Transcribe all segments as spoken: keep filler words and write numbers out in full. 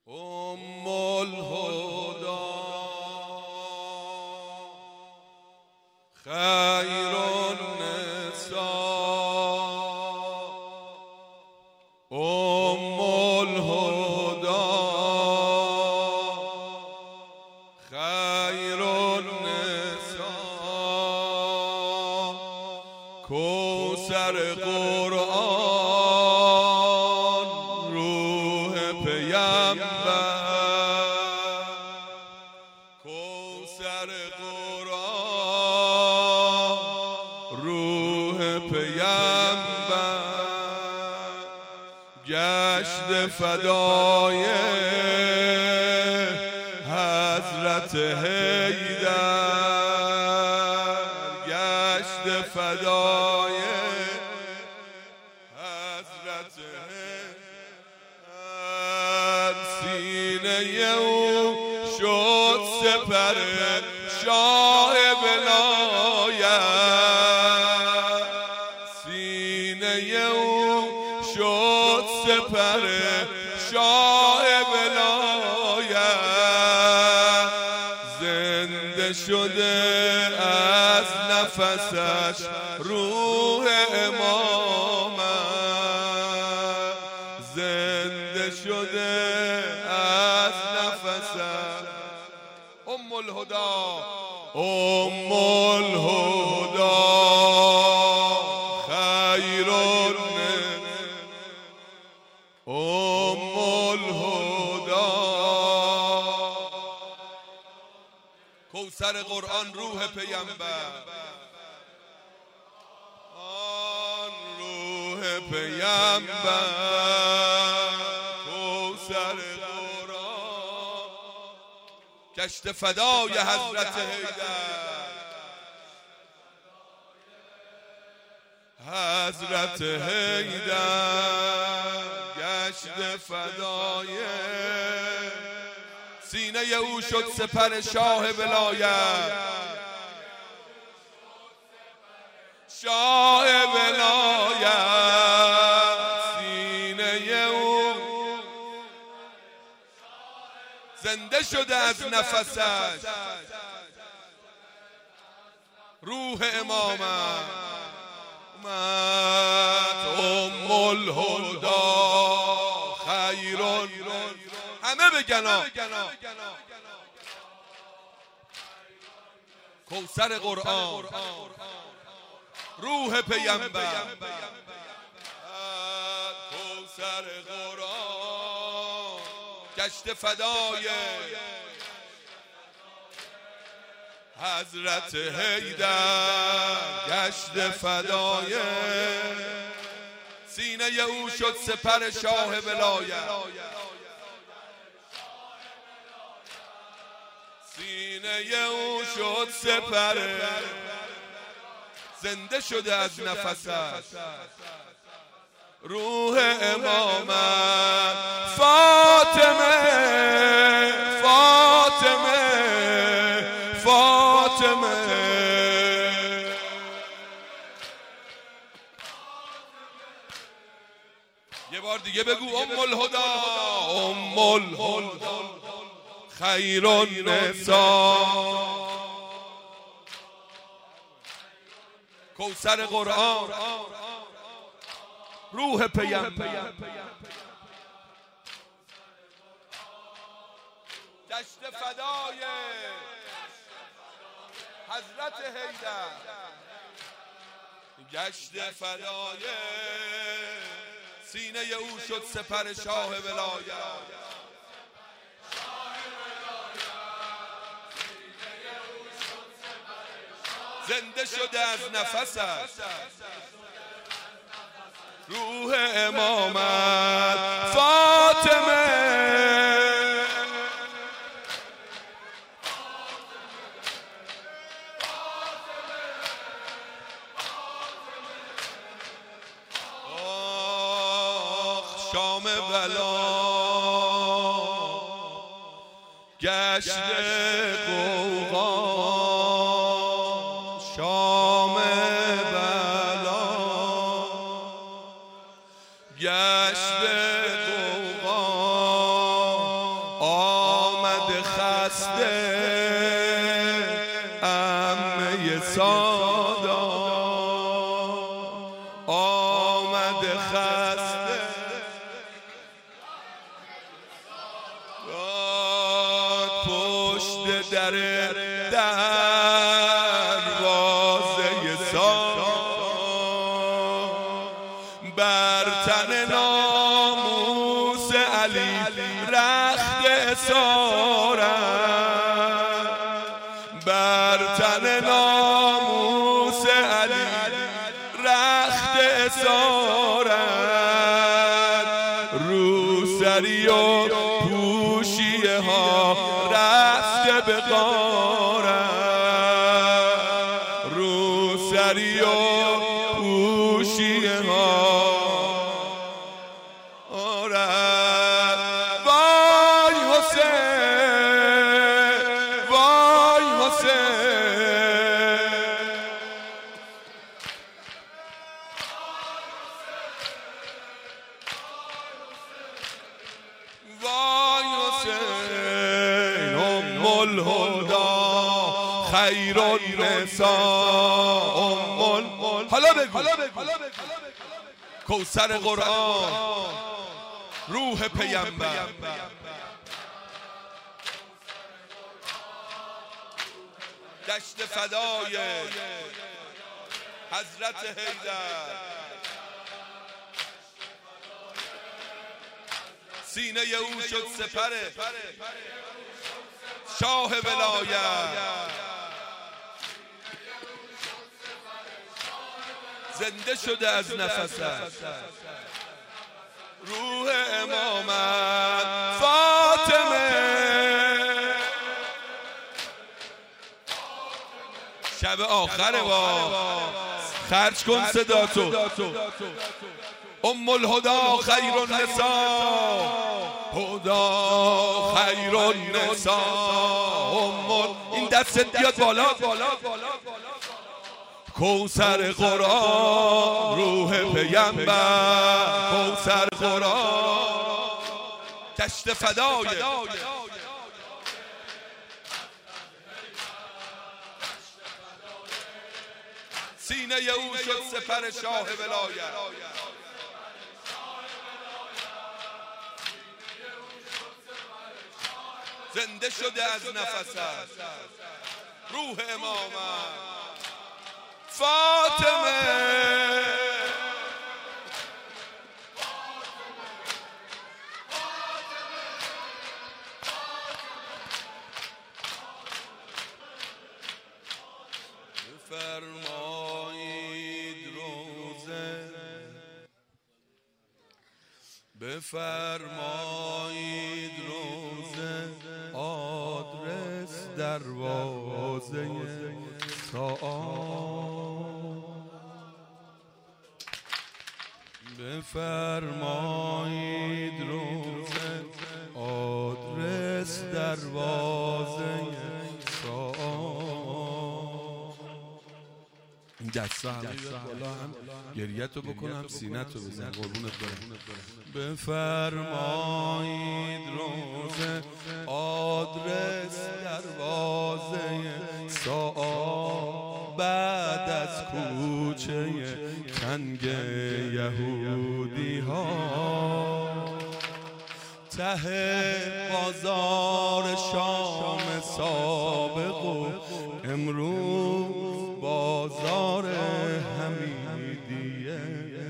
ام الهدی خیر النساء ام الهدی خیر النساء کوثر قرآن روح پیامبر کوثر قرآن روح پیامبر گشت فدای حضرت حیدر گشت فدای حضرت حیدر سینه او شد سپر شاه ولایت سینه او شد سپر شاه ولایت زنده شده از نفسش روح امامت زنده شده از نفسش ام الهدی ام الهدی خیر ام الهدی کوثر قرآن روح پیامبر آن روح پیامبر کوثر قرآن گشت فدای حضرت حیدر حضرت حیدر گشت فدای سینه او شد سپر شاه ولایت شاه ولایت سینه او زنده شده از نفسش روح امامت ام الهدی خیر همه بگنا کوثر قرآن روح پیامبر کوثر قرآن گشت فدای حضرت حیدر گشت فدای سینه او شد سپر شاه ولایت سینه او شد سپر زنده شده از نفسش روح امامت فاطمه فاطمه فاطمه یه بار دیگه بگو ام الهدی ام الهدی خیر النساء کوثر قرآن روح پیامبر گشت فدای حضرت حیدر گشت فدای سینه او شد سپر شاه ولایت زنده شده از نفسش روح امامت فاطمه آخ شام بلا گشت قوقا شام بلا گشت قوقا خسته عمه سادات آمده خسته پشت در دروازه سادات بر تن ناموس علی رخت اسارت بر تن ناموس علی رخت اسارت رو سری و پوشیه ها رفته به غارت رو سری و پوشیه ها وای حسین وای حسین وای حسین ام الهدا خیر النساء ام ال حالا بگو کوثر قرآن روح پیامبر دشت فدای حضرت حیدر سینه او شد سپر شاه ولایت زنده شده از نفسش روح امامت فاطمه شب آخره با خرج کن صداتو ام الهدا خیر النساء هدا خیر النساء ام این دست بیاد بالا کوثر قرآن روح پیامبر کوثر قرآن دشت فدای سینه او شد سپر شاه ولایت زنده شده از نفسش روح امامت فاطمه بفرمایید روزه بفرمایید روزه آدرس دروازه ساعات بفرمایید روزه آدرس دروازه ساعات این دستا همه بالا هم گریت رو بکنم سینت رو بزن قربونت برم بفرمایید روزه آدرس دروازه ساعات بعد از کوچه تنگ یهودی ها ته بازار شام سابق و امروز بازار حمیدیه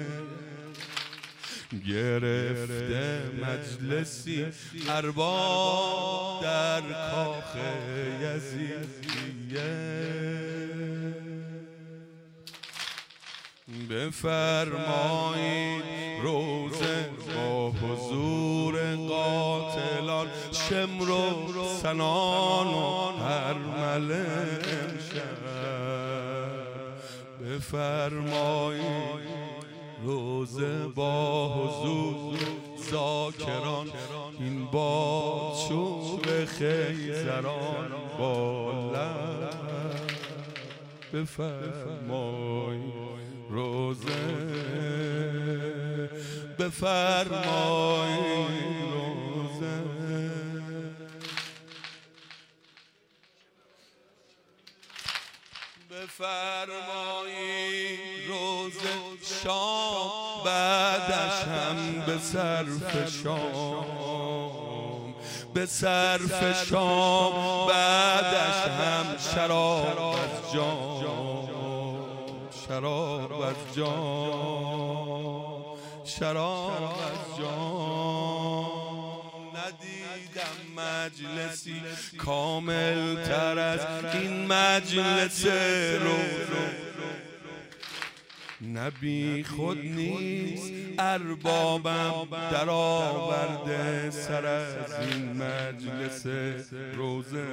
گرفته مجلسی ارباب در کاخ یزیدیه بفرمایید روزه با حضور قاتلان شمر و سنان و هرمل امشب بفرمایید روزه با حضور ذاکران این باد چوب خیزران بالا بفرمایید روزه بفرمایید روزه بفرمایی روز شام بعدش هم به صرف شام، به صرف شام بعدش هم شراب از جام، شراب از جام، شراب از جام. ندیدم مجلسی کامل تر از این مجلس روزه، نبی خود نیست اربابم در آورده سر از این مجلس روزه،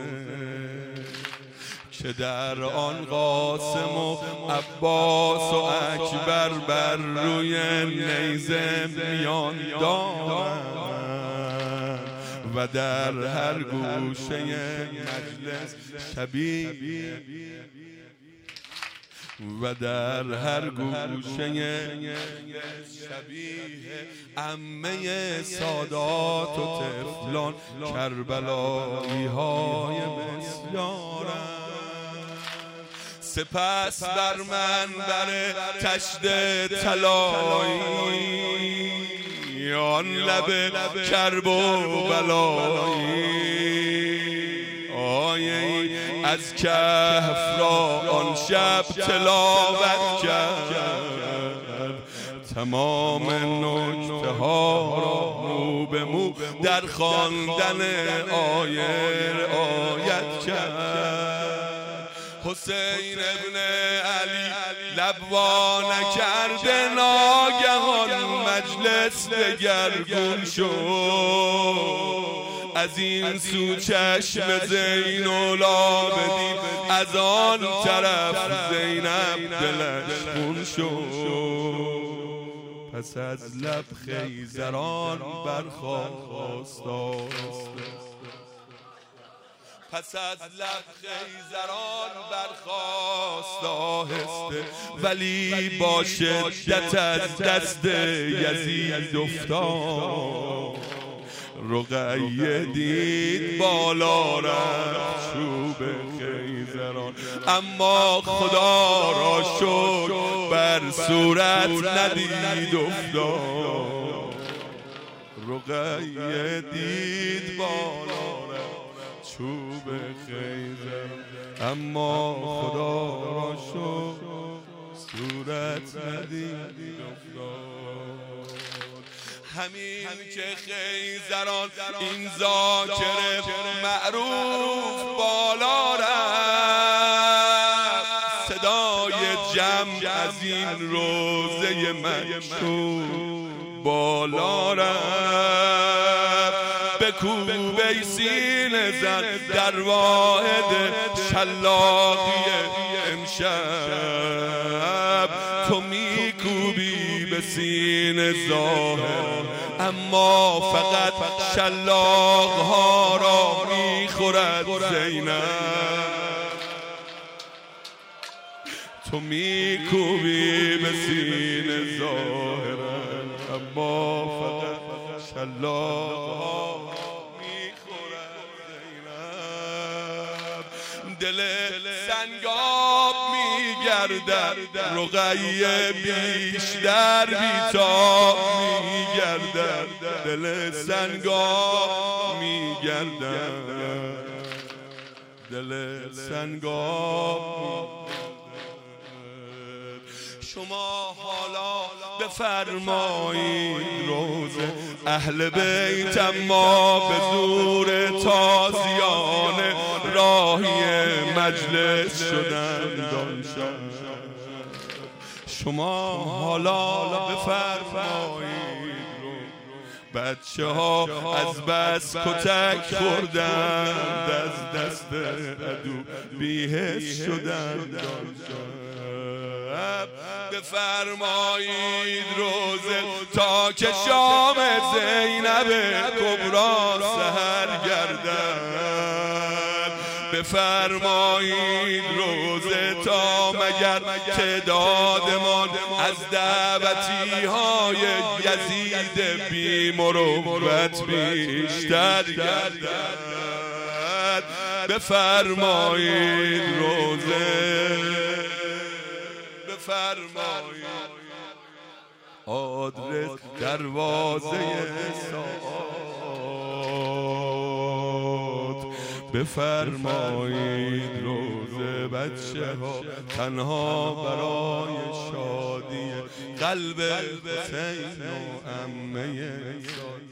که در آن قاسم و عباس و اکبر بر روی نیزه میان دارند و در هر گوشه مجلس شبیه و در هر گوشه شبیه عمه سادات و طفلان کربلایی های بسیارند. سپس بر منبر تشت طلایی آن لب کرب و بلایی آیه از کهف را آن شب تلاوت کرد، تمام نکته ها را مو به مو در خواندن آیه رعایت کرد. حسین ابن علی لبوا نکرده ناگهان مجلس دگرگون شد، از این سو چشم زین العابدین از آن طرف زینب دلش خون شد. پس از لب خیزران برخاست پس از لب خیزران برخاست آهسته، ولی با شدت از دست یزید افتاد. رقیه دید بالا رفت چوب خیزران، اما خدا را شکر بر صورت ندید افتاد. رقیه دید بالا رفت چوب خیزران، اما خدا را شکر صورت ندید افتاد. همین که خیزران این ذاکر معروف بالا رفت، صدای جمع از این روزه مشهور بالا رفت. بکوب ای سینه زن در واحد شلاقی امشب، تو میکوبی به سینه ظاهر، اما فقط شلاق ها را میخورد زینب. تو میکوبی به سینه ظاهر، اما فقط شلاق ها میخورد زینب. دل سنگاب میگردد رقیه بیشتر بیتاب میگردد، دل سنگاب میگردد، دل سنگاب. شما حالا بفرمایید روزه اهل بیت، اما به زور تازیانه راهی مجلس شدند آن شب. شما حالا بفرمایید بچه ها از بس کتک خوردند، از دست عدو بی‌حس شدند آن شب. بفرمایید روزه تا که شام زینب کبری سحر گردد. بفرمایید روزه تا مگر تعدادمان از دعوتی های یزید بی مروت بیشتر گردد. بفرمایید روزه بفرمایید آدرس دروازه ساعات بفرمایید روزه بچه ها تنها برای شادی قلب حسین و عمه